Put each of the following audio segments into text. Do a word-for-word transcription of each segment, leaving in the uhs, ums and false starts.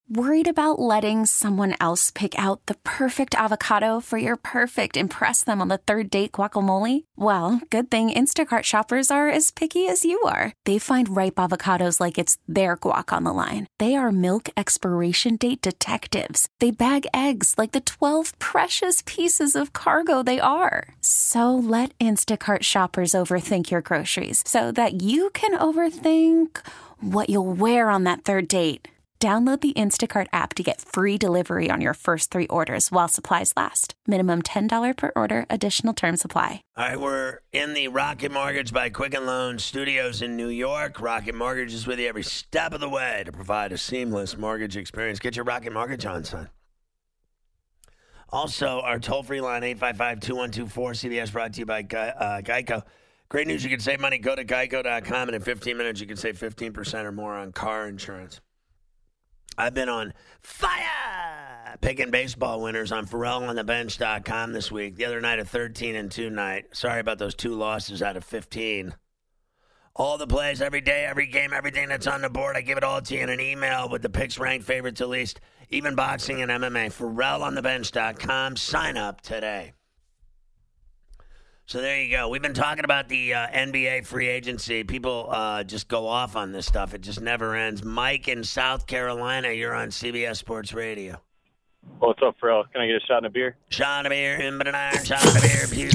Worried about letting someone else pick out the perfect avocado for your perfect impress them on the third date guacamole? Well, good thing Instacart shoppers are as picky as you are. They find ripe avocados like it's their guac on the line. They are milk expiration date detectives. They bag eggs like the twelve precious pieces of cargo they are. So let Instacart shoppers overthink your groceries so that you can overthink what you'll wear on that third date. Download the Instacart app to get free delivery on your first three orders while supplies last. Minimum ten dollars per order. Additional terms apply. All right, we're in the Rocket Mortgage by Quicken Loans studios in New York. Rocket Mortgage is with you every step of the way to provide a seamless mortgage experience. Get your Rocket Mortgage on, son. Also, our toll-free line, eight five five, two one two, four C B S, brought to you by uh, Geico. Great news, you can save money. Go to geico dot com, and in fifteen minutes, you can save fifteen percent or more on car insurance. I've been on fire picking baseball winners on Pharrell on the bench dot com this week. The other night, a thirteen and two night. Sorry about those two losses out of fifteen. All the plays, every day, every game, everything that's on the board, I give it all to you in an email with the picks ranked favorite to least, even boxing and M M A. Pharrell on the bench dot com. Sign up today. So there you go. We've been talking about the uh, N B A free agency. People uh, just go off on this stuff. It just never ends. Mike in South Carolina, you're on C B S Sports Radio. What's up, Pharrell? Can I get a shot in a beer? Shot of beer, in but an iron, shot of beer, pew.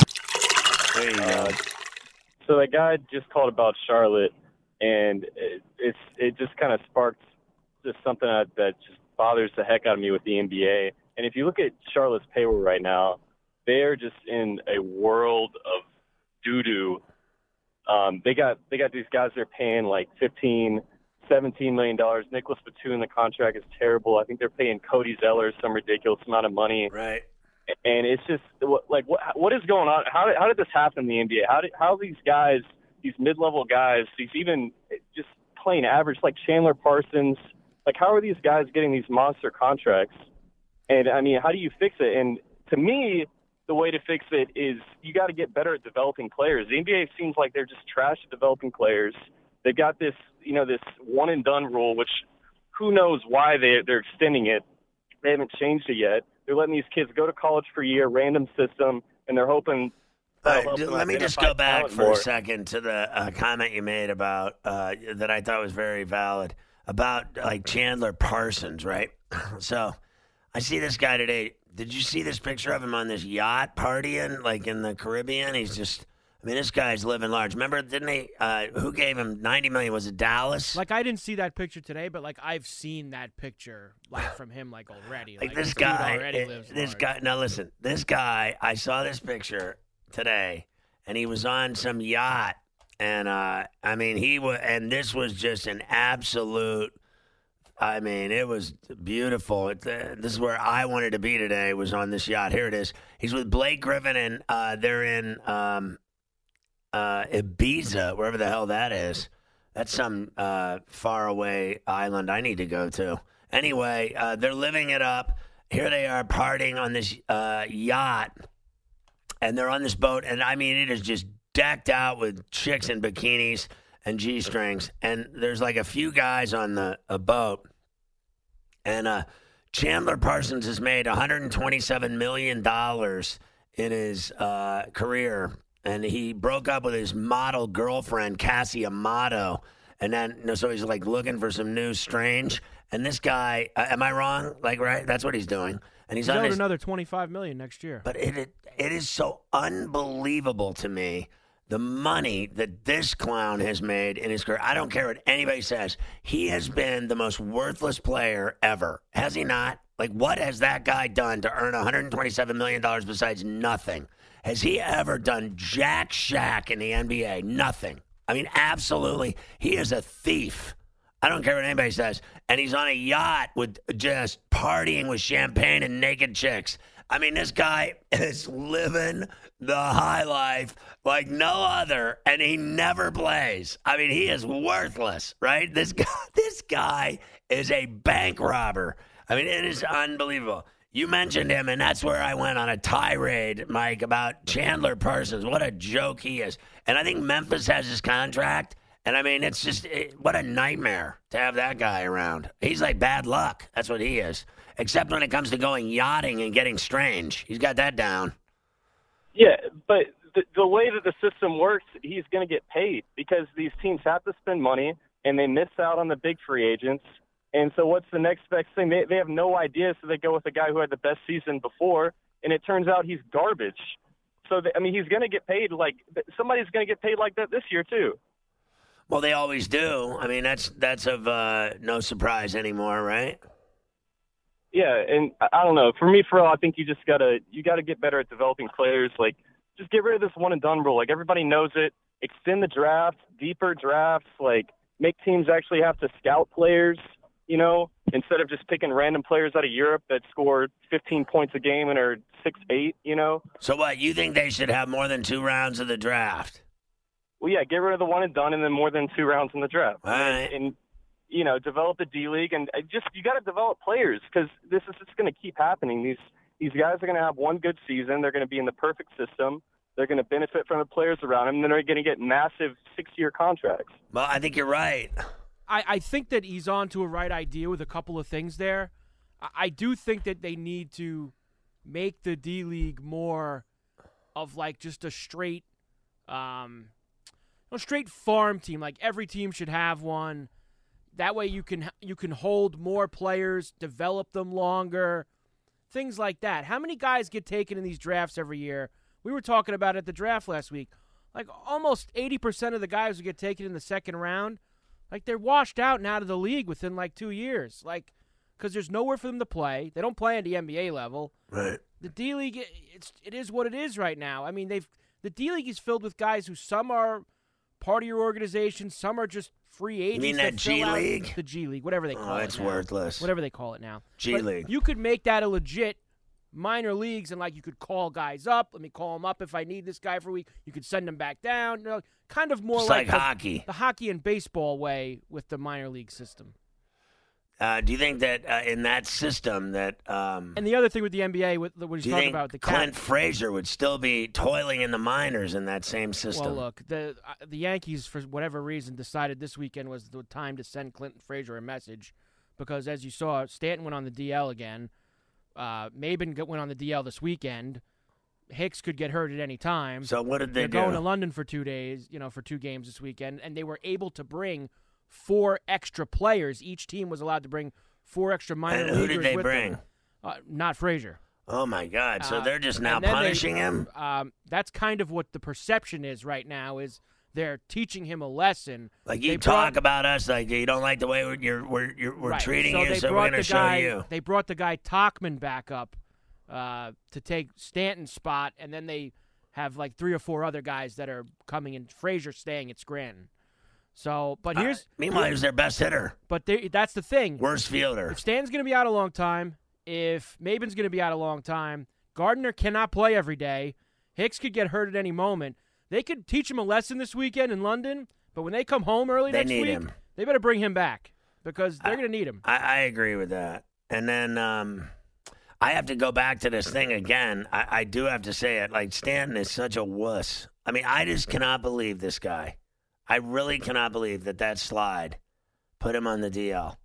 There you uh, go. So that guy just called about Charlotte, and it, it's it just kind of sparked just something that, that just bothers the heck out of me with the N B A. And if you look at Charlotte's payroll right now, they're just in a world of doo-doo. Um, they got they got these guys they're paying like fifteen, seventeen million dollars. Nicholas Batum, the contract is terrible. I think they're paying Cody Zeller some ridiculous amount of money. Right. And it's just like what what is going on? How how did this happen in the N B A? How did how these guys, these mid-level guys, these even just plain average like Chandler Parsons, like how are these guys getting these monster contracts? And I mean, how do you fix it? And to me, the way to fix it is you got to get better at developing players. The N B A seems like they're just trash at developing players. They've got this, you know, this one and done rule, which who knows why they they're extending it. They haven't changed it yet. They're letting these kids go to college for a year, random system, and they're hoping. All right, let me just go back for more. a second to the uh, comment you made about uh, that I thought was very valid about like Chandler Parsons, right? So I see this guy today. Did you see this picture of him on this yacht partying, like in the Caribbean? He's just, I mean, this guy's living large. Remember, didn't he, uh, who gave him ninety million dollars? Was it Dallas? Like, I didn't see that picture today, but, like, I've seen that picture, like, from him, like, already. Like, like this dude guy, already it- lives this large. guy, now listen, this guy, I saw this picture today, and he was on some yacht, and, uh, I mean, he was, and this was just an absolute, I mean, it was beautiful. It, uh, this is where I wanted to be today, was on this yacht. Here it is. He's with Blake Griffin, and uh, they're in um, uh, Ibiza, wherever the hell that is. That's some uh, faraway island I need to go to. Anyway, uh, they're living it up. Here they are partying on this uh, yacht, and they're on this boat. And, I mean, it is just decked out with chicks in bikinis and G-strings, and there's like a few guys on the a boat, and uh, Chandler Parsons has made one hundred twenty-seven million dollars in his uh, career, and he broke up with his model girlfriend, Cassie Amato, and then, you know, so he's like looking for some new strange, and this guy, uh, am I wrong? Like, right? That's what he's doing. And he's, He's on owed his, another twenty-five million dollars next year. But it, it it is so unbelievable to me, the money that this clown has made in his career. I don't care what anybody says. He has been the most worthless player ever. Has he not? Like, what has that guy done to earn one hundred twenty-seven million dollars besides nothing? Has he ever done jack shack in the N B A? Nothing. I mean, absolutely. He is a thief. I don't care what anybody says. And he's on a yacht with just partying with champagne and naked chicks. I mean, this guy is living the high life like no other, and he never plays. I mean, he is worthless, right? This guy, this guy is a bank robber. I mean, it is unbelievable. You mentioned him, and that's where I went on a tirade, Mike, about Chandler Parsons. What a joke he is. And I think Memphis has his contract, And, I mean, it's just it, what a nightmare to have that guy around. He's like bad luck. That's what he is. Except when it comes to going yachting and getting strange. He's got that down. Yeah, but the, the way that the system works, he's going to get paid because these teams have to spend money, and they miss out on the big free agents. And so what's the next best thing? They, they have no idea, so they go with the guy who had the best season before, and it turns out he's garbage. So, the, I mean, he's going to get paid like – somebody's going to get paid like that this year too. Well, they always do. I mean, that's that's of uh, no surprise anymore, right? Yeah, and I don't know. For me, for all, I think you just gotta you gotta get better at developing players. Like, just get rid of this one and done rule. Like, everybody knows it. Extend the draft, deeper drafts. Like, make teams actually have to scout players. You know, instead of just picking random players out of Europe that score fifteen points a game and are six eight. You know. So what? You think they should have more than two rounds of the draft? Well, yeah, get rid of the one and done, and then more than two rounds in the draft. All right. And, and you know, develop the D League, and just you got to develop players because this is just going to keep happening. These these guys are going to have one good season. They're going to be in the perfect system. They're going to benefit from the players around them, and then they're going to get massive six-year contracts. Well, I think you're right. I, I think that he's on to a right idea with a couple of things there. I, I do think that they need to make the D League more of like just a straight um, – a straight farm team. Like every team should have one. That way you can you can hold more players, develop them longer, things like that. How many guys get taken in these drafts every year? We were talking about it at the draft last week. Like almost eighty percent of the guys who get taken in the second round, like they're washed out and out of the league within like two years. Like, because there's nowhere for them to play. They don't play at the N B A level. Right. The D League, it's it is what it is right now. I mean, they've the D League is filled with guys who some are part of your organization. Some are just free agents. You mean that, that G League? The G League, whatever they call oh, it. Oh, it's now. worthless. Whatever they call it now. G but League. You could make that a legit minor leagues, and like you could call guys up. Let me call them up if I need this guy for a week. You could send them back down. You know, kind of more it's like, like the, hockey. The hockey and baseball way with the minor league system. Uh, do you think that uh, in that system that um, and the other thing with the N B A, with what he's talking about, the Clint cap- Frazier would still be toiling in the minors in that same system? Well, look, the uh, the Yankees for whatever reason decided this weekend was the time to send Clinton Frazier a message, because as you saw, Stanton went on the D L again. Uh, Maben went on the D L this weekend. Hicks could get hurt at any time. So what did they They're do? going to London for two days, you know, for two games this weekend, and they were able to bring four extra players. Each team was allowed to bring four extra minor and who leaguers did they with bring? them. Uh, not Frazier. Oh, my God. So Uh, they're just now and then they- punishing him? Um, that's kind of what the perception is right now, is they're teaching him a lesson. Like you They talk brought- about us like you don't like the way we're, you're, we're, you're, we're Right. treating so you, they so we're brought going to the show guy, you. They brought the guy Tachman back up uh, to take Stanton's spot, and then they have like three or four other guys that are coming in. Frazier staying at Scranton. So, but here's uh, meanwhile, he was their best hitter, but they, that's the thing. worst fielder. If Stanton's going to be out a long time, if Maben's going to be out a long time, Gardner cannot play every day. Hicks could get hurt at any moment. They could teach him a lesson this weekend in London, but when they come home early They next need week, him. they better bring him back because they're I- going to need him. I, I agree with that. And then um, I have to go back to this thing again. I, I do have to say it. Like, Stanton is such a wuss. I mean, I just cannot believe this guy. I really cannot believe that that slide put him on the D L.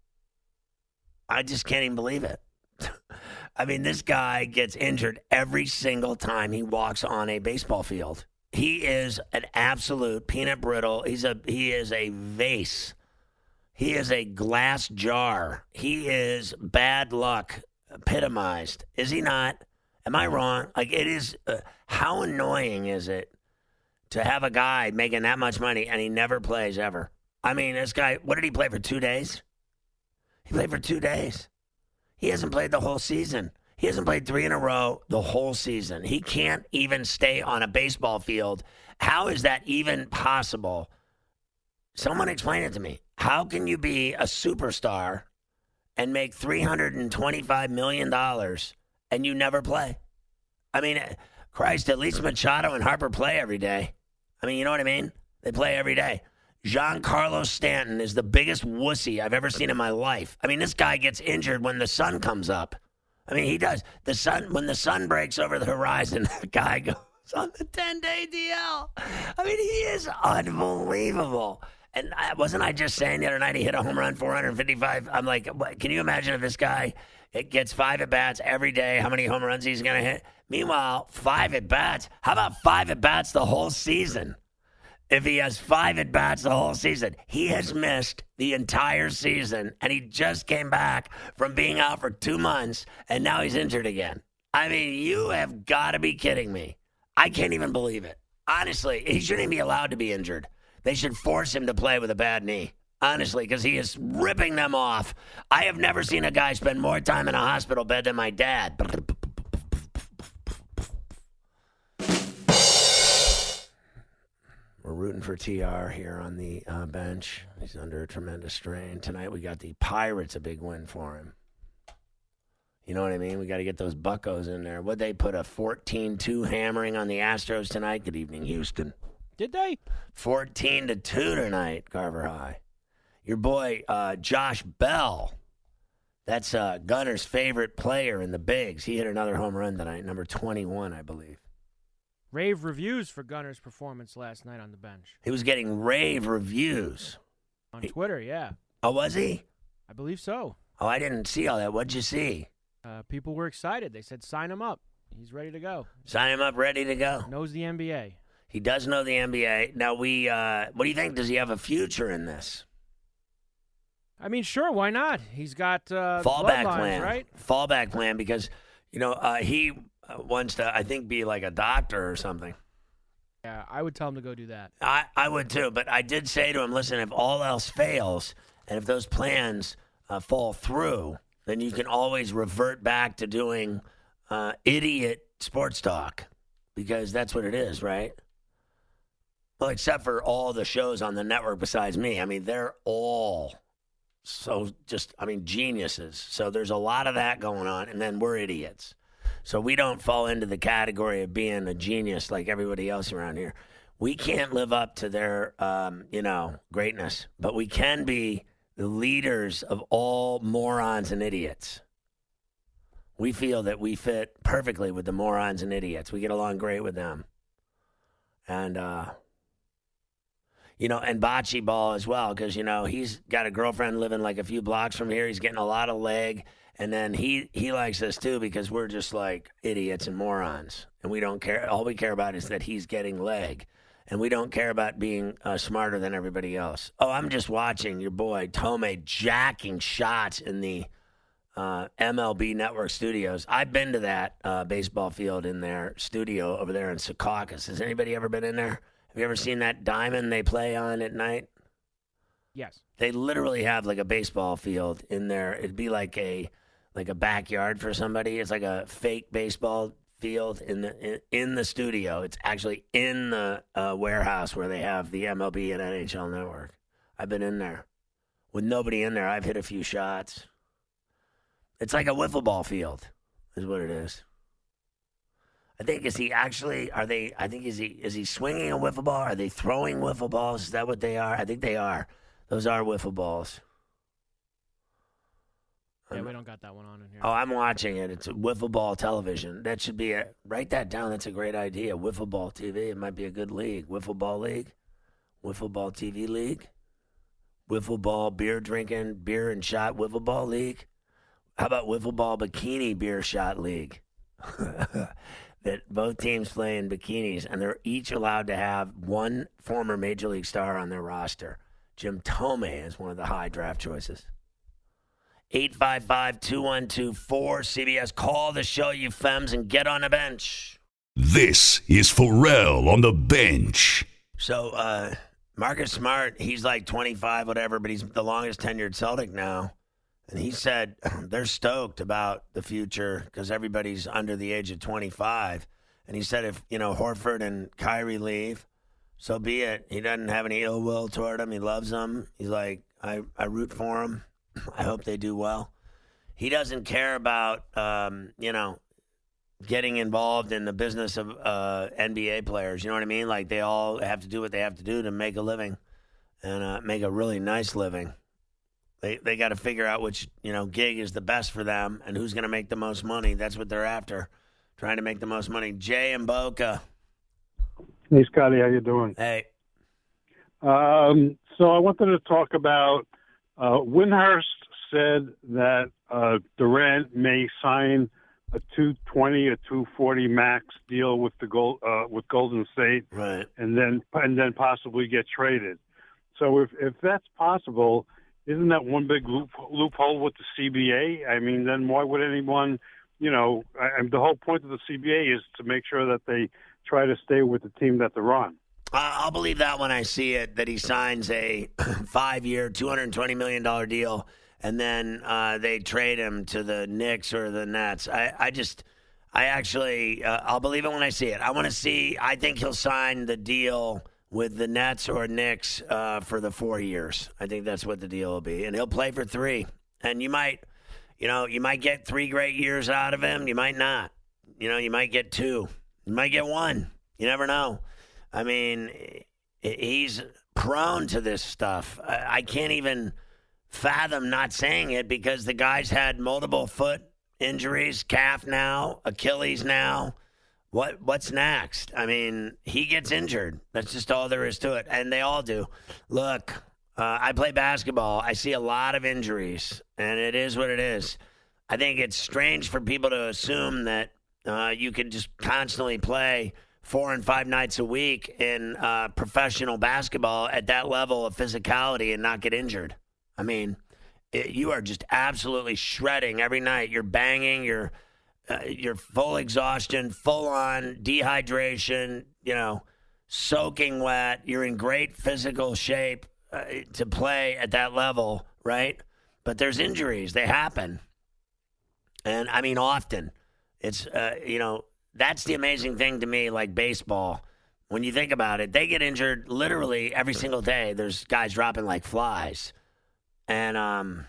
I just can't even believe it. I mean, this guy gets injured every single time he walks on a baseball field. He is an absolute peanut brittle. He's a he is a vase. He is a glass jar. He is bad luck epitomized. Is he not? Am I wrong? Like, it is. Uh, how annoying is it to have a guy making that much money and he never plays ever? I mean, this guy, what did he play for two days? He played for two days. He hasn't played the whole season. He hasn't played three in a row the whole season. He can't even stay on a baseball field. How is that even possible? Someone explain it to me. How can you be a superstar and make three hundred twenty-five million dollars and you never play? I mean, Christ, at least Machado and Harper play every day. I mean, you know what I mean? They play every day. Giancarlo Stanton is the biggest wussy I've ever seen in my life. I mean, this guy gets injured when the sun comes up. I mean, he does. The sun, when the sun breaks over the horizon, the guy goes on the ten-day D L. I mean, he is unbelievable. And I, wasn't I just saying the other night he hit a home run, four hundred fifty-five? I'm like, what, can you imagine if this guy it gets five at-bats every day, how many home runs he's going to hit? Meanwhile, five at-bats. How about five at-bats the whole season? If he has five at-bats the whole season, he has missed the entire season, and he just came back from being out for two months, and now he's injured again. I mean, you have got to be kidding me. I can't even believe it. Honestly, he shouldn't even be allowed to be injured. They should force him to play with a bad knee. Honestly, because he is ripping them off. I have never seen a guy spend more time in a hospital bed than my dad. We're rooting for T R here on the uh, bench. He's under a tremendous strain. Tonight we got the Pirates, a big win for him. You know what I mean? We got to get those buccos in there. Would they put a fourteen two hammering on the Astros tonight? Good evening, Houston. Did they? fourteen to two tonight, Carver High. Your boy, uh, Josh Bell, that's uh, Gunner's favorite player in the bigs. He hit another home run tonight, number twenty-one, I believe. Rave reviews for Gunner's performance last night on the bench. He was getting rave reviews. On Twitter, yeah. Oh, was he? I believe so. Oh, I didn't see all that. What'd you see? Uh, people were excited. They said, sign him up. He's ready to go. Sign him up, ready to go. Knows the N B A. He does know the N B A. Now, we. Uh, what do you think? Does he have a future in this? I mean, sure, why not? He's got uh, fallback bloodlines, plan, right? Fallback plan, because you know uh, he uh, wants to, I think, be like a doctor or something. Yeah, I would tell him to go do that. I, I would too, but I did say to him, listen, if all else fails, and if those plans uh, fall through, then you can always revert back to doing uh, idiot sports talk, because that's what it is, right? Well, except for all the shows on the network besides me. I mean, they're all so just, I mean, geniuses. So there's a lot of that going on, and then we're idiots. So we don't fall into the category of being a genius like everybody else around here. We can't live up to their, um, you know, greatness, but we can be the leaders of all morons and idiots. We feel that we fit perfectly with the morons and idiots. We get along great with them. And, uh, you know, and Bocce Ball as well, because, you know, he's got a girlfriend living like a few blocks from here. He's getting a lot of leg. And then he, he likes us, too, because we're just like idiots and morons. And we don't care. All we care about is that he's getting leg. And we don't care about being uh, smarter than everybody else. Oh, I'm just watching your boy Tomei jacking shots in the uh, M L B Network studios. I've been to that uh, baseball field in their studio over there in Secaucus. Has anybody ever been in there? Have you ever seen that diamond they play on at night? Yes. They literally have like a baseball field in there. It'd be like a like a backyard for somebody. It's like a fake baseball field in the in, in the studio. It's actually in the uh, warehouse where they have the M L B and N H L network. I've been in there. With nobody in there, I've hit a few shots. It's like a wiffle ball field is what it is. I think, is he actually, are they, I think, is he is he swinging a wiffle ball? Are they throwing wiffle balls? Is that what they are? I think they are. Those are wiffle balls. Yeah, I'm, we don't got that one on in here. Oh, I'm watching it. It's a wiffle ball television. That should be a, write that down. That's a great idea. Wiffle ball T V. It might be a good league. Wiffle ball league. Wiffle ball T V league. Wiffle ball beer drinking, beer and shot wiffle ball league. How about wiffle ball bikini beer shot league? That both teams play in bikinis, and they're each allowed to have one former Major League star on their roster. Jim Tomei is one of the high draft choices. eight five five, two one two, four C B S. Call the show, you femmes, and get on the bench. This is Pharrell on the bench. So, uh, Marcus Smart, he's like twenty-five, whatever, but he's the longest tenured Celtic now. And he said they're stoked about the future because everybody's under the age of twenty-five. And he said if, you know, Horford and Kyrie leave, so be it. He doesn't have any ill will toward them. He loves them. He's like, I, I root for them. I hope they do well. He doesn't care about, um, you know, getting involved in the business of uh, N B A players. You know what I mean? Like they all have to do what they have to do to make a living and uh, make a really nice living. They they got to figure out which, you know, gig is the best for them and who's going to make the most money. That's what they're after, trying to make the most money. Jay and Boca. Hey, Scotty, how you doing? Hey. Um, so I wanted to talk about uh, Windhurst said that uh, Durant may sign a two twenty, a two forty max deal with the gold, uh, with Golden State, Right. and then and then possibly get traded. So if if that's possible, isn't that one big loop, loophole with the C B A? I mean, then why would anyone, you know, I, the whole point of the C B A is to make sure that they try to stay with the team that they're on. I'll believe that when I see it, that he signs a five-year, two hundred twenty million dollars deal, and then uh, they trade him to the Knicks or the Nets. I, I just, I actually, uh, I'll believe it when I see it. I want to see, I think he'll sign the deal with the Nets or Knicks uh, for the four years. I think that's what the deal will be. And he'll play for three. And you might, you know, you might get three great years out of him. You might not. You know, you might get two. You might get one. You never know. I mean, he's prone to this stuff. I can't even fathom not saying it because the guy's had multiple foot injuries, calf now, Achilles now. What What's next? I mean, he gets injured. That's just all there is to it, and they all do. Look, uh, I play basketball. I see a lot of injuries, and it is what it is. I think it's strange for people to assume that uh, you can just constantly play four and five nights a week in uh, professional basketball at that level of physicality and not get injured. I mean, it, you are just absolutely shredding every night. You're banging, you're, uh, you're full exhaustion, full on dehydration, you know, soaking wet. You're in great physical shape uh, to play at that level, right? But there's injuries. They happen. And, I mean, often. It's, uh, you know, that's the amazing thing to me, like baseball. When you think about it, they get injured literally every single day. There's guys dropping like flies. And, um,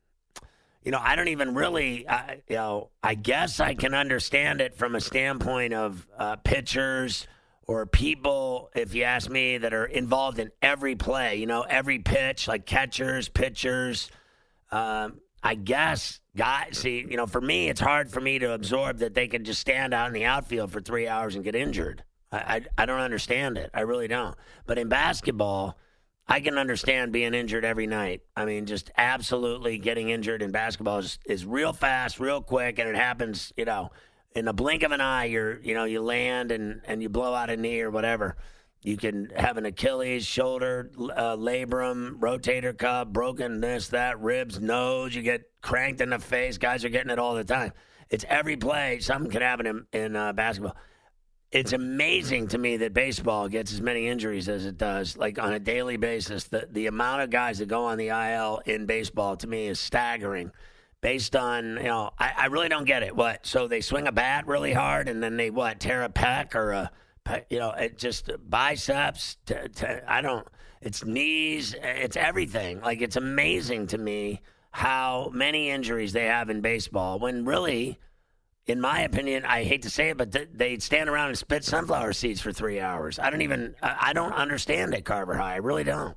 you know, I don't even really, uh, you know, I guess I can understand it from a standpoint of uh, pitchers or people, if you ask me, that are involved in every play, you know, every pitch, like catchers, pitchers. Um, I guess, guys, see, you know, for me, it's hard for me to absorb that they can just stand out in the outfield for three hours and get injured. I, I, I don't understand it. I really don't. But in basketball, I can understand being injured every night. I mean, just absolutely getting injured in basketball is, is real fast, real quick, and it happens, you know, in the blink of an eye. You're, you know, you land and, and you blow out a knee or whatever. You can have an Achilles, shoulder, uh, labrum, rotator cuff, broken this, that, ribs, nose. You get cranked in the face. Guys are getting it all the time. It's every play. Something can happen in, in uh, basketball. It's amazing to me that baseball gets as many injuries as it does, like on a daily basis. The, the amount of guys that go on the I L in baseball, to me, is staggering. Based on, you know, I, I really don't get it. What? So they swing a bat really hard and then they, what, tear a pec or a... You know, it just biceps, to, to, I don't, it's knees, it's everything. Like, it's amazing to me how many injuries they have in baseball when really, in my opinion, I hate to say it, but th- they stand around and spit sunflower seeds for three hours. I don't even, I don't understand it, Carver High. I really don't.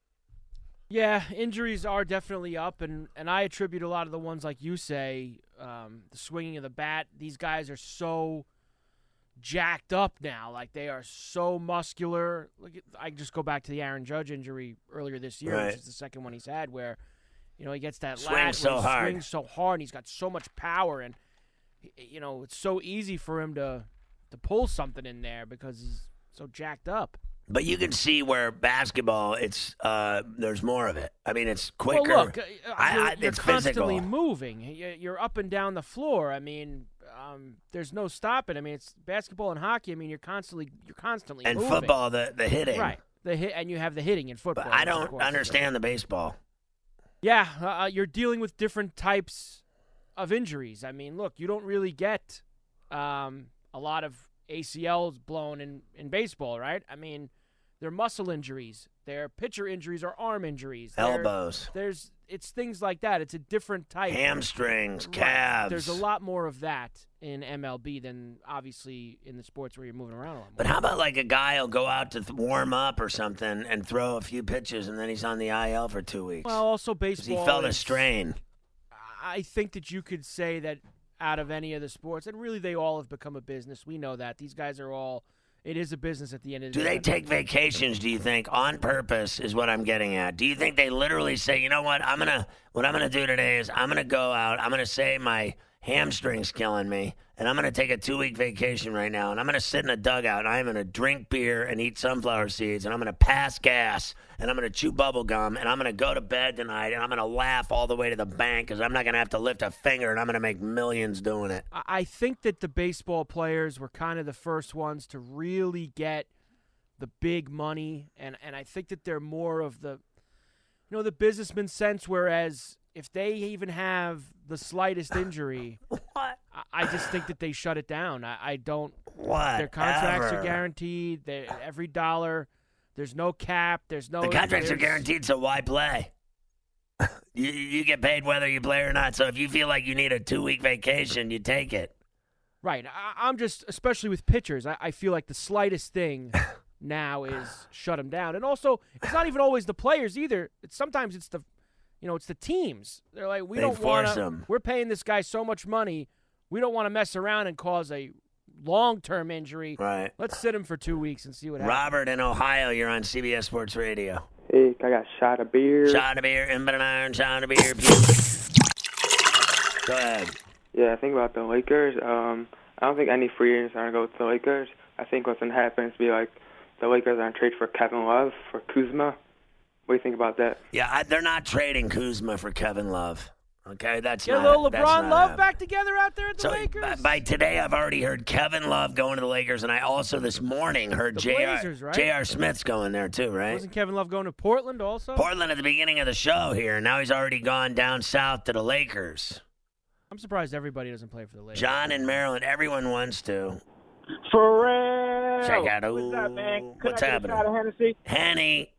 Yeah, injuries are definitely up, and, and I attribute a lot of the ones, like you say, um, the swinging of the bat. These guys are so jacked up now. Like, they are so muscular. Look at, I just go back to the Aaron Judge injury earlier this year, right. which is the second one he's had, where, you know, he gets that swings lat so where he hard. swings so hard, and he's got so much power, and, you know, it's so easy for him to to pull something in there because he's so jacked up. But you can see where basketball, it's uh, there's more of it. I mean, it's quicker. Well, look, uh, I, you're, I, you're it's constantly physical. moving. You're up and down the floor. I mean, um, there's no stopping. I mean, it's basketball and hockey. I mean, you're constantly you're constantly And moving. football, the the hitting. Right. The hit, and you have the hitting in football. But I of don't course. understand the baseball. Yeah, uh, you're dealing with different types of injuries. I mean, look, you don't really get um, a lot of A C Ls blown in, in baseball, right? I mean, they're muscle injuries, they're pitcher injuries or arm injuries. They're, Elbows. There's it's things like that. It's a different type. Hamstrings, Right. calves. There's a lot more of that in M L B than obviously in the sports where you're moving around a lot more. But how about like a guy will go out to th- warm up or something and throw a few pitches and then he's on the I L for two weeks? Well, also 'Cause baseball. he felt a is- strain. I think that you could say that out of any of the sports, and really they all have become a business. We know that. These guys are all it is a business at the end of the Do day. they take vacations, do you think, on purpose is what I'm getting at? Do you think they literally say, you know what, I'm gonna what I'm gonna do today is I'm gonna go out, I'm gonna say my hamstring's killing me, and I'm gonna take a two-week vacation right now, and I'm gonna sit in a dugout, and I'm gonna drink beer and eat sunflower seeds, and I'm gonna pass gas, and I'm gonna chew bubble gum, and I'm gonna go to bed tonight, and I'm gonna laugh all the way to the bank because I'm not gonna have to lift a finger, and I'm gonna make millions doing it. I I think that the baseball players were kind of the first ones to really get the big money, and, and I think that they're more of the, you know, the businessman sense, whereas if they even have the slightest injury, What? I, I just think that they shut it down. I, I don't. What? Their contracts are guaranteed. They, every dollar. There's no cap. There's no. The contracts are there's- guaranteed, so why play? you, you get paid whether you play or not. So if you feel like you need a two-week vacation, you take it. Right. I, I'm just, especially with pitchers, I, I feel like the slightest thing now is shut them down. And also, it's not even always the players either. It's sometimes it's the, you know, it's the teams. They're like, we They don't want force to. them. We're paying this guy so much money. We don't want to mess around and cause a long-term injury. Right. Let's sit him for two weeks and see what happens. Robert in Ohio, you're on C B S Sports Radio. Hey, I got a shot of beer. Shot of beer, in but an iron, shot of beer. Go ahead. Yeah, I think about the Lakers. Um, I don't think any free agents are going to go to the Lakers. I think what's going to happen is be like the Lakers are going to trade for Kevin Love, for Kuzma. What do you think about that? Yeah, I, they're not trading Kuzma for Kevin Love. Okay, that's Get not a little that's LeBron not Love happening. back together out there at the So Lakers. by, by today, I've already heard Kevin Love going to the Lakers, and I also this morning heard The J R Blazers, right? J R Smith's going there too, right? Wasn't Kevin Love going to Portland also? Portland at the beginning of the show here, and now he's already gone down south to the Lakers. I'm surprised everybody doesn't play for the Lakers. John in Maryland, everyone wants to. For real. Check out. What's up, man? Could What's I get happening? a shot of Hennessy? Henny.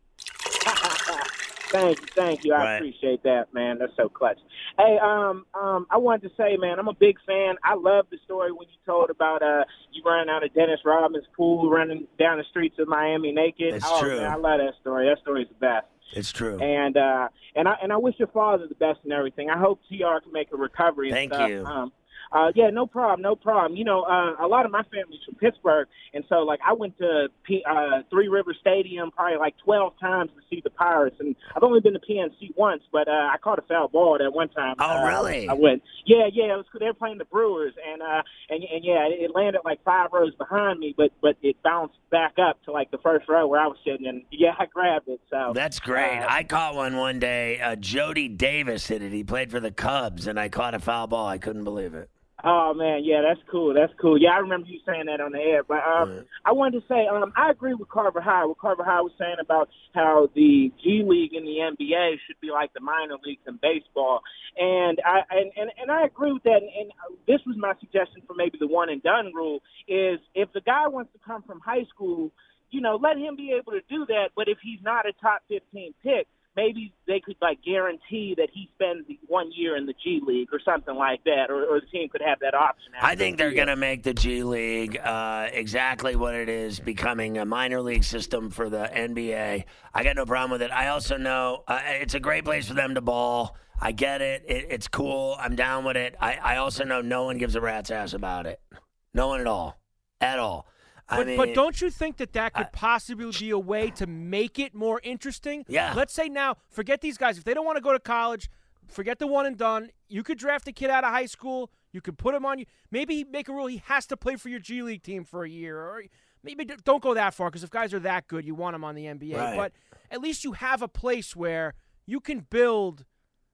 Thank you, thank you. I Right. appreciate that, man. That's so clutch. Hey, um, um, I wanted to say, man, I'm a big fan. I love the story when you told about uh, you running out of Dennis Rodman's pool, running down the streets of Miami naked. It's oh, true. Man, I love that story. That story's the best. It's true. And uh, and I and I wish your father the best and everything. I hope T R can make a recovery. And Thank stuff. you. Um, uh, yeah, no problem, no problem. You know, uh, a lot of my family's from Pittsburgh, and so like I went to P- uh, Three River Stadium probably like twelve times to see the Pirates, and I've only been to P N C once, but uh, I caught a foul ball that one time. Oh, uh, really? I went. Yeah, yeah. It was they were playing the Brewers, and uh, and and yeah, it, it landed like five rows behind me, but but it bounced back up to like the first row where I was sitting, and yeah, I grabbed it. So That's great. Uh, I caught one one day. Uh, Jody Davis hit it. He played for the Cubs, and I caught a foul ball. I couldn't believe it. Oh man, yeah, that's cool. That's cool. Yeah, I remember you saying that on the air. But um, Right. I wanted to say, um, I agree with Carver High. What Carver High was saying about how the G League and the N B A should be like the minor leagues in baseball, and I and, and, and I agree with that. And, and this was my suggestion for maybe the one and done rule: is if the guy wants to come from high school, you know, let him be able to do that. But if he's not a top fifteen pick, maybe they could like guarantee that he spends one year in the G League or something like that, or, or the team could have that option. I think they're going to make the G League uh, exactly what it is, becoming a minor league system for the N B A. I got no problem with it. I also know uh, it's a great place for them to ball. I get it. it it's cool. I'm down with it. I, I also know no one gives a rat's ass about it. No one at all. At all. I But, mean, but don't you think that that could I- possibly be a way to make it more interesting? Yeah. Let's say now, forget these guys. If they don't want to go to college, forget the one and done. You could draft a kid out of high school. You could put him on you. Maybe make a rule he has to play for your G League team for a year. Or maybe d- don't go that far, because if guys are that good, you want them on the N B A. Right. But at least you have a place where you can build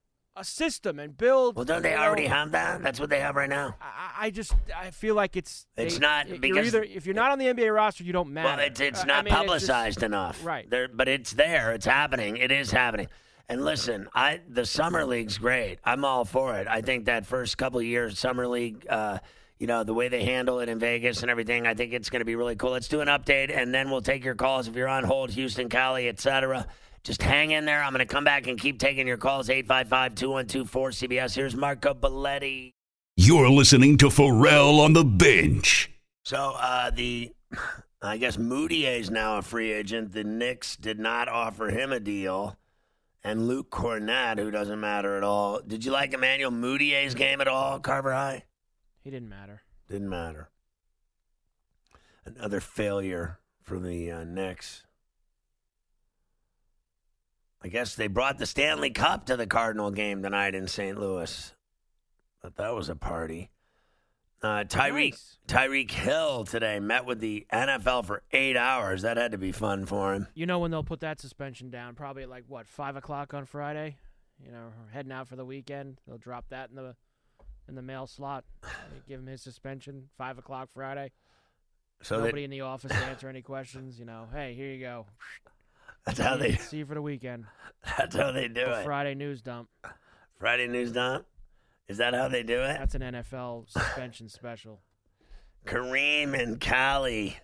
a system and build. well, don't they you know, already have that? That's what they have right now. I, I just I feel like it's It's they- not you're because- either if you're not on the N B A roster, you don't matter. Well, it's it's I- I not mean, it's just- publicized enough, right. There, but it's there. It's happening. It is happening. And listen, I the summer league's great. I'm all for it. I think that first couple of years, summer league, uh, you know, the way they handle it in Vegas and everything, I think it's going to be really cool. Let's do an update, and then we'll take your calls if you're on hold, Houston, Cali, et cetera. Just hang in there. I'm going to come back and keep taking your calls, eight five five, two one two, four C B S. Here's Marco Belletti. You're listening to Pharrell on the Bench. So uh, the, I guess Moutier is now a free agent. The Knicks did not offer him a deal. And Luke Cornett, who doesn't matter at all. Did you like Emmanuel Moutier's game at all, Carver High? He didn't matter. Didn't matter. Another failure for the uh, Knicks. I guess they brought the Stanley Cup to the Cardinal game tonight in Saint Louis. But that was a party. Uh, Tyreek Nice. Tyreek Hill today met with the N F L for eight hours. That had to be fun for him. You know when they'll put that suspension down? Probably at like, what, five o'clock on Friday? You know, heading out for the weekend. They'll drop that in the in the mail slot. They give him his suspension, five o'clock Friday. So Nobody they, in the office to answer any questions. You know, hey, here you go. that's how they. See you for the weekend. That's how they do The it. Friday news dump. Friday news dump. Is that how they do it? That's an N F L suspension special. Kareem and Cali.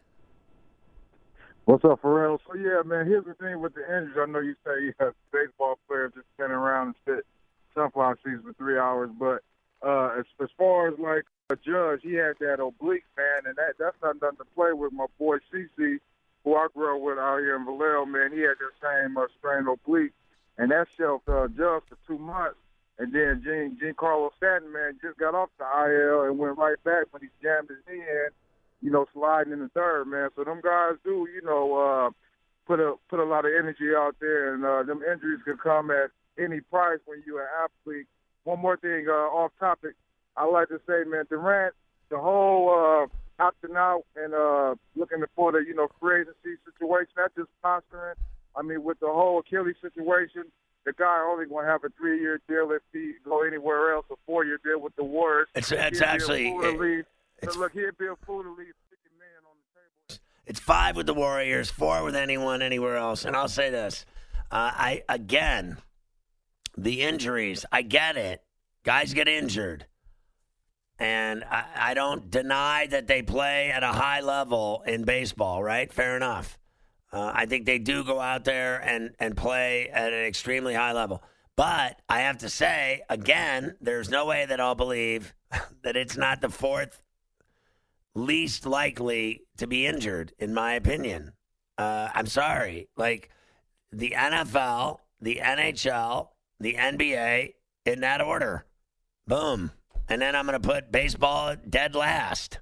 What's up, Pharrell? So, yeah, man, here's the thing with the injuries. I know you say you have baseball players just standing around and sit sunflower seeds for three hours, but uh, as, as far as, like, a Judge, he had that oblique, man, and that that's not nothing to play with. My boy C C, who I grew up with out here in Vallejo, man, he had that same uh, strained oblique, and that shelved uh, Judge for two months. And then Gene, Gene Carlos Stanton, man, just got off the I L and went right back when he jammed his knee in, you know, sliding in the third, man. So them guys do, you know, uh, put a put a lot of energy out there, and uh, them injuries can come at any price when you're an athlete. One more thing, uh, off topic, I like to say, man, Durant, the whole uh, opting out and uh, looking for the, you know, free agency situation, that's just posturing. I mean, with the whole Achilles situation, the guy only going to have a three-year deal if he go anywhere else, a four-year deal with the Warriors. It's it's actually it, it's, so look, he'd be a fool to leave fifty million on the table. It's five with the Warriors, four with anyone anywhere else. And I'll say this, uh, I again, the injuries. I get it. Guys get injured, and I, I don't deny that they play at a high level in baseball. Right? Fair enough. Uh, I think they do go out there and, and play at an extremely high level. But I have to say, again, there's no way that I'll believe that it's not the fourth least likely to be injured, in my opinion. Uh, I'm sorry. Like, the N F L, the N H L, the N B A, in that order. Boom. And then I'm going to put baseball dead last.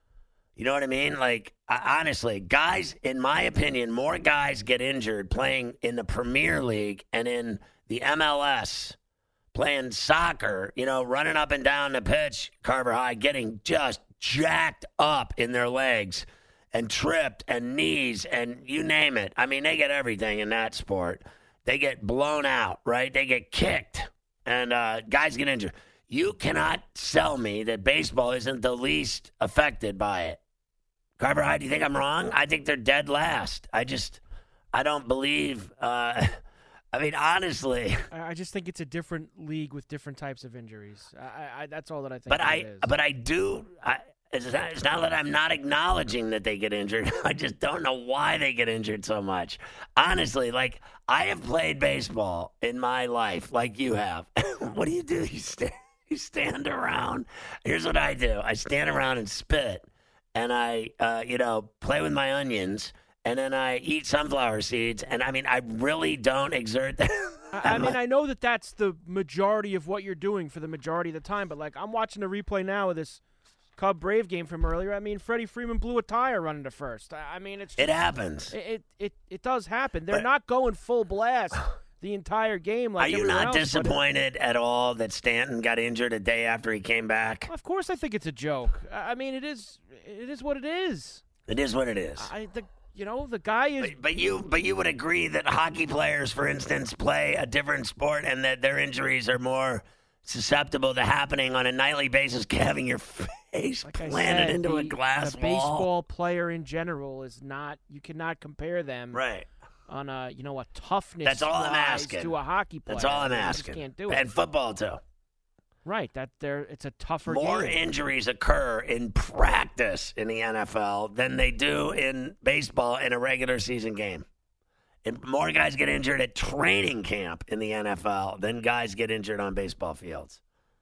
You know what I mean? Like, honestly, guys, in my opinion, more guys get injured playing in the Premier League and in the M L S, playing soccer, you know, running up and down the pitch, Carver High, getting just jacked up in their legs and tripped and knees and you name it. I mean, they get everything in that sport. They get blown out, right? They get kicked, and uh, guys get injured. You cannot sell me that baseball isn't the least affected by it. Carver High, do you think I'm wrong? I think they're dead last. I just, I don't believe, uh, I mean, honestly. I I just think it's a different league with different types of injuries. I, I that's all that I think But it I, is. but I do, I, it's not, it's not that I'm not acknowledging that they get injured. I just don't know why they get injured so much. Honestly, like, I have played baseball in my life like you have. What do you do? You stand, you stand around. Here's what I do. I stand around and spit. And I, uh, you know, play with my onions, and then I eat sunflower seeds. And, I mean, I really don't exert that. I, I mean, I know that that's the majority of what you're doing for the majority of the time, but, like, I'm watching the replay now of this Cub Brave game from earlier. I mean, Freddie Freeman blew a tire running to first. I, I mean, it's just, It happens. It, it it it does happen. They're But- not going full blast the entire game like Are you everyone not else, but it- disappointed at all that Stanton got injured a day after he came back? Of course, I think it's a joke. I I mean, it is. It is what it is. It is what it is. I the you know the guy is. But, but you, but you would agree that hockey players, for instance, play a different sport, and that their injuries are more susceptible to happening on a nightly basis, having your face Like I planted said, into the, a glass the wall. baseball player in general is not. You cannot compare them Right. on a you know a toughness. That's all I'm wise asking. to a hockey player. That's all I'm You just asking. can't do it. And football too. Right. That there. It's a tougher More game. injuries occur in practice in the N F L than they do in baseball in a regular season game. And more guys get injured at training camp in the N F L than guys get injured on baseball fields.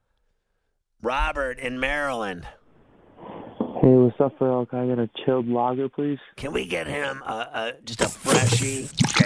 Robert in Maryland. Hey, what's up, Phil? Can I get a chilled lager, please? Can we get him a, a, just a freshie?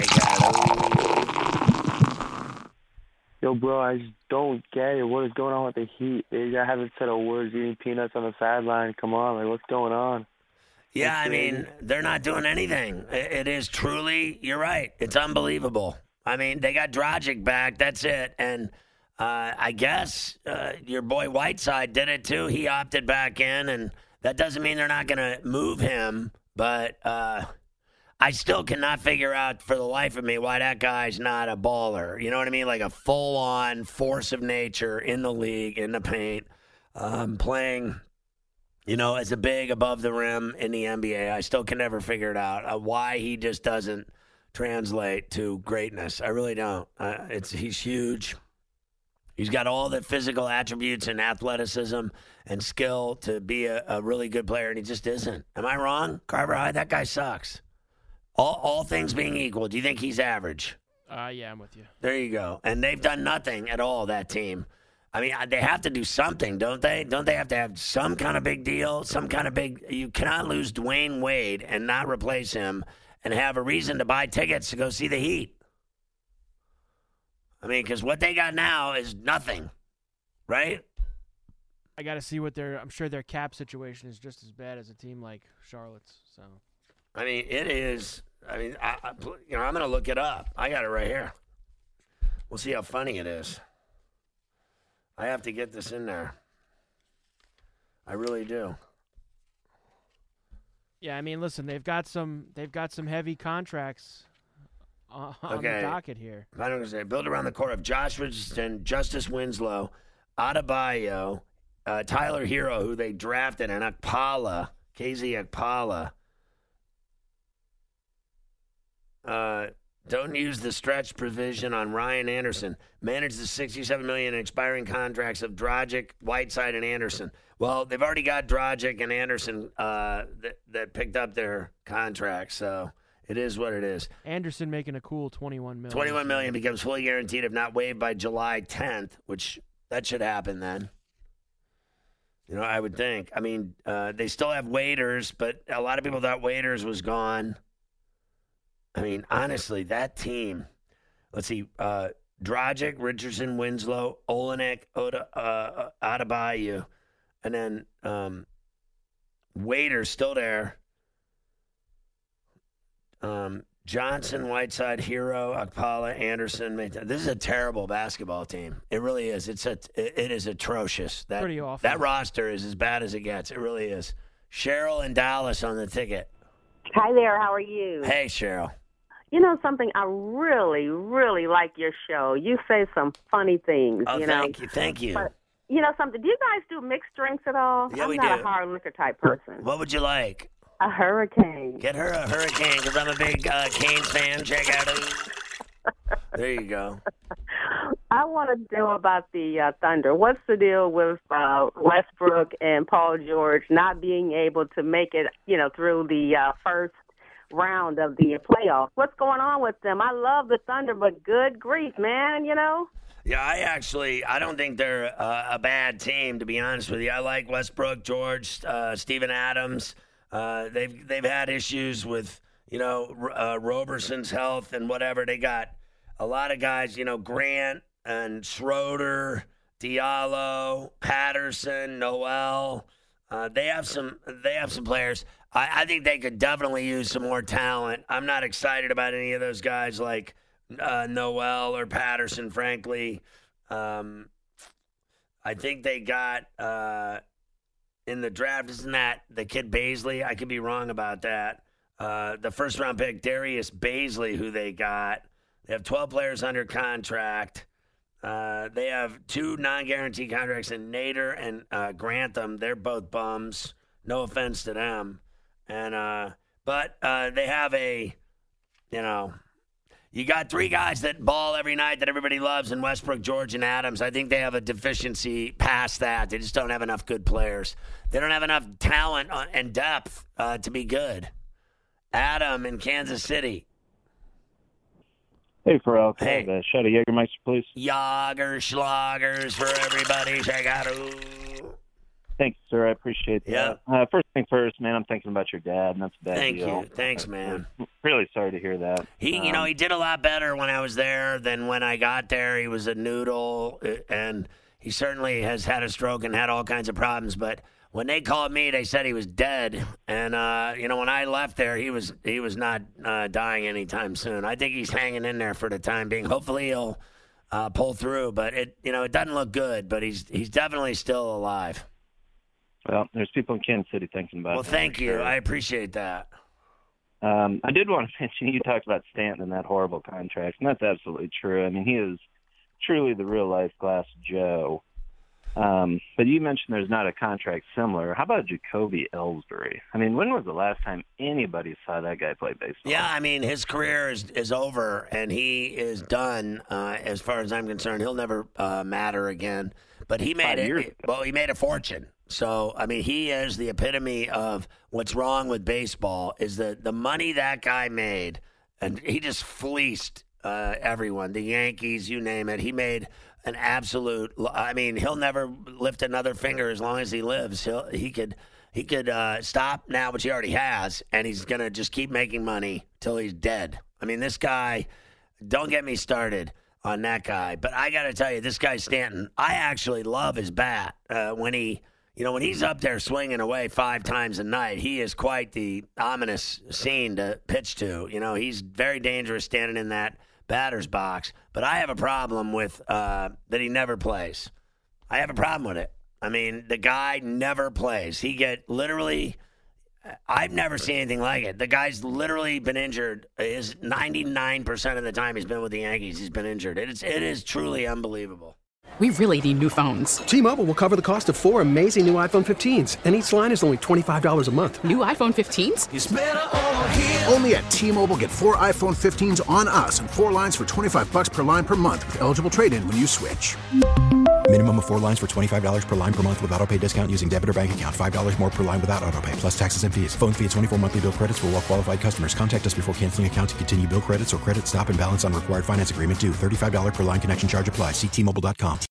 Jake Yo, bro, I just don't get it. What is going on with the Heat? They haven't said a word eating peanuts on the sideline. Come on, like, what's going on? Yeah, I mean, they're not doing anything. It, it is truly, you're right. It's unbelievable. I mean, they got Dragic back. That's it. And uh, I guess uh, your boy Whiteside did it too. He opted back in, and that doesn't mean they're not going to move him. But uh, I still cannot figure out for the life of me why that guy's not a baller. You know what I mean? Like a full-on force of nature in the league, in the paint, um, playing – you know, as a big above the rim in the N B A. I still can never figure it out uh, why he just doesn't translate to greatness. I really don't. Uh, it's he's huge. He's got all the physical attributes and athleticism and skill to be a, a really good player, and he just isn't. Am I wrong, Carver High? That guy sucks. All all things being equal, do you think he's average? Uh, yeah, I'm with you. There you go. And they've done nothing at all, that team. I mean, they have to do something, don't they? Don't they have to have some kind of big deal, some kind of big – you cannot lose Dwayne Wade and not replace him and have a reason to buy tickets to go see the Heat. I mean, because what they got now is nothing, right? I got to see what their – I'm sure their cap situation is just as bad as a team like Charlotte's. So, I mean, it is – I mean, I, I, you know, I'm going to look it up. I got it right here. We'll see how funny it is. I have to get this in there. I really do. Yeah, I mean, listen, they've got some they've got some heavy contracts on, on okay. the docket here. I'm going to say build around the core of Josh Richardson, Justice Winslow, Adebayo, uh, Tyler Hero, who they drafted, and Akpala, K Z Akpala. Uh. Don't use the stretch provision on Ryan Anderson. Manage the sixty-seven million dollars in expiring contracts of Dragic, Whiteside, and Anderson. Well, they've already got Dragic and Anderson uh, that, that picked up their contracts, so it is what it is. Anderson making a cool twenty-one million dollars. twenty-one million dollars becomes fully guaranteed if not waived by July tenth, which that should happen then. You know, I would think. I mean, uh, they still have waiters, but a lot of people thought waiters was gone. I mean, honestly, that team, let's see, uh, Dragic, Richardson, Winslow, Olenek, Oda, uh, Adebayo, and then um, Waiter's still there. Um, Johnson, Whiteside, Hero, Akpala, Anderson. This is a terrible basketball team. It really is. It's a, it is atrocious. That, Pretty awful. That roster is as bad as it gets. It really is. Cheryl in Dallas on the ticket. Hi there. How are you? Hey, Cheryl. You know something? I really, really like your show. You say some funny things. Oh, you know? thank you, thank you. But, you know something? Do you guys do mixed drinks at all? Yeah, I'm we not do. a hard liquor type person. What would you like? A hurricane. Get her a hurricane because I'm a big uh, Canes fan. Check out it. There you go. I want to know about the uh, Thunder. What's the deal with uh, Westbrook and Paul George not being able to make it, you know, through the uh, first round of the playoffs? What's going on with them? I love the Thunder, but good grief, man, you know? Yeah, I actually, I don't think they're uh, a bad team, to be honest with you. I like Westbrook, George, uh, Steven Adams. Uh, they've they've had issues with, you know, uh, Roberson's health and whatever. They got a lot of guys, you know, Grant and Schroeder, Diallo, Patterson, Noel. Uh, they have some. They have some players. I, I think they could definitely use some more talent. I'm not excited about any of those guys like uh, Noel or Patterson. Frankly, um, I think they got uh, in the draft. Isn't that the kid Baisley? I could be wrong about that. Uh, the first round pick, Darius Baisley, who they got. They have twelve players under contract. Uh, they have two non-guaranteed contracts in Nader and uh, Grantham. They're both bums. No offense to them. And uh, but uh, they have a, you know, you got three guys that ball every night that everybody loves in Westbrook, George, and Adams. I think they have a deficiency past that. They just don't have enough good players. They don't have enough talent and depth uh, to be good. Adam in Kansas City. Hey, Pharrell. Hey. Can I have a shot of Jägermeister, please? Yager schlagers for everybody. Check out. Thanks, sir. I appreciate that. Yeah. Uh, first thing first, man, I'm thinking about your dad, and that's a bad Thank deal. you. Thanks, man. I'm really sorry to hear that. He, you Um, know, he did a lot better when I was there than when I got there. He was a noodle, uh, and he certainly has had a stroke and had all kinds of problems. But when they called me, they said he was dead. And, uh, you know, when I left there, he was he was not uh, dying anytime soon. I think he's hanging in there for the time being. Hopefully he'll uh, pull through. But, it you know, it doesn't look good. But he's he's definitely still alive. Well, there's people in Kansas City thinking about it. Well, thank you. Sure. I appreciate that. Um, I did want to mention, you talked about Stanton and that horrible contract, and that's absolutely true. I mean, he is truly the real-life Glass Joe. Um, but you mentioned there's not a contract similar. How about Jacoby Ellsbury? I mean, when was the last time anybody saw that guy play baseball? Yeah, I mean, his career is, is over, and he is done. Uh, as far as I'm concerned, he'll never uh, matter again. But he made it. Well, he made a fortune. So, I mean, he is the epitome of what's wrong with baseball. Is the the money that guy made, and he just fleeced uh, everyone. The Yankees, you name it. He made an absolute. I mean, he'll never lift another finger as long as he lives. He'll he could he could uh, stop now, which he already has, and he's gonna just keep making money till he's dead. I mean, this guy. Don't get me started on that guy, but I got to tell you, this guy Stanton. I actually love his bat uh, when he. You know, when he's up there swinging away five times a night, he is quite the ominous scene to pitch to. You know, he's very dangerous standing in that batter's box. But I have a problem with uh, that he never plays. I have a problem with it. I mean, the guy never plays. He get literally – I've never seen anything like it. The guy's literally been injured. Is ninety-nine percent of the time he's been with the Yankees, he's been injured. It is, it is truly unbelievable. We really need new phones. T-Mobile will cover the cost of four amazing new iPhone fifteens, and each line is only twenty-five dollars a month. New iPhone fifteens? It's better over here. Only at T-Mobile, get four iPhone fifteens on us and four lines for twenty-five dollars per line per month with eligible trade-in when you switch. Minimum of four lines for twenty-five dollars per line per month with autopay discount using debit or bank account. five dollars more per line without autopay, plus taxes and fees. Phone fee at twenty-four monthly bill credits for well-qualified customers. Contact us before canceling account to continue bill credits or credit stop and balance on required finance agreement due. thirty-five dollars per line connection charge applies. See T Mobile dot com.